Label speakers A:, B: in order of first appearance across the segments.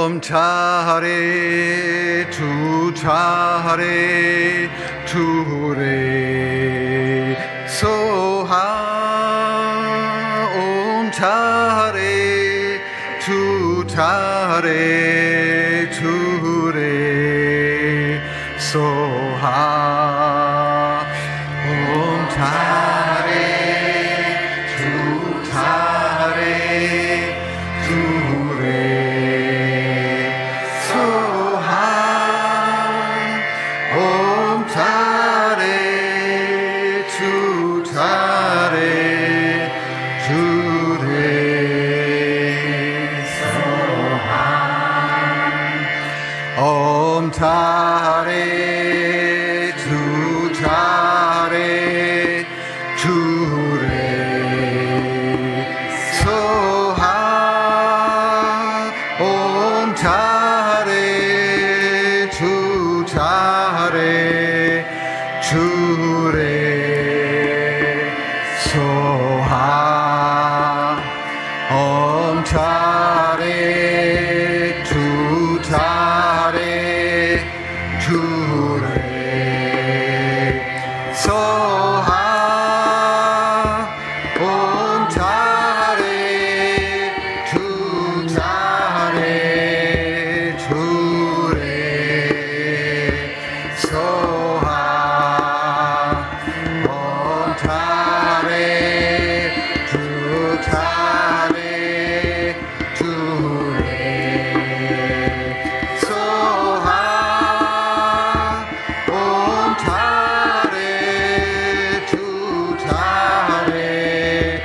A: 차례 두 차례 두레 소하 옴 차례 두 차례 두레 소하 옴 차례 두 차례 두레 차례 두 차례 두레 소하 옴 차례 두 차례 두레 소하 옴 차례 두 차례 두레 소하 옴 차례 두 차례 두레 소하 옴 차례 두 차례 두레 소하 옴 차례 두 차례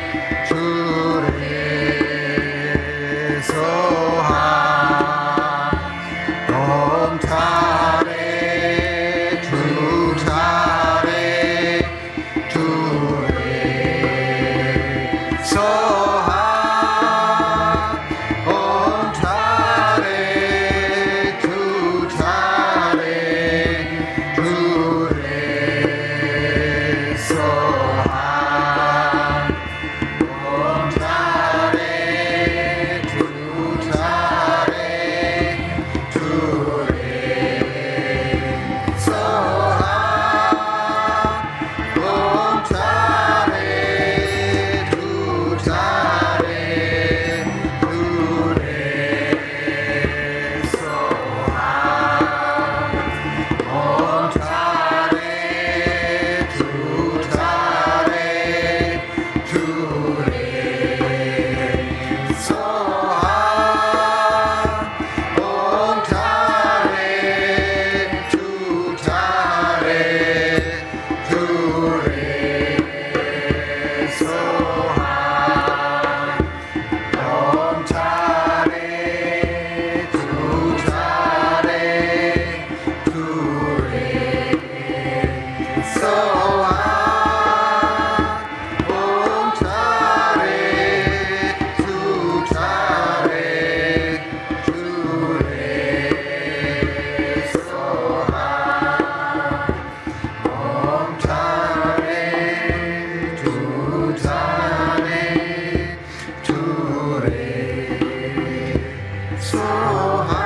A: 두레 소하 옴 차례 두 차례 두레 소하 옴 차례 두 차례 두레 소하 옴 차례 두 차례 두레 소하 옴 차례 두 차례 두레 소하 옴 차례 두 차례 두레 소하 옴 차례 두 차례 두레 소하 옴 차례 두 차례 두레 소하 옴 차례 두 차례 두레 소하 옴 차례 두 차례 두레 소하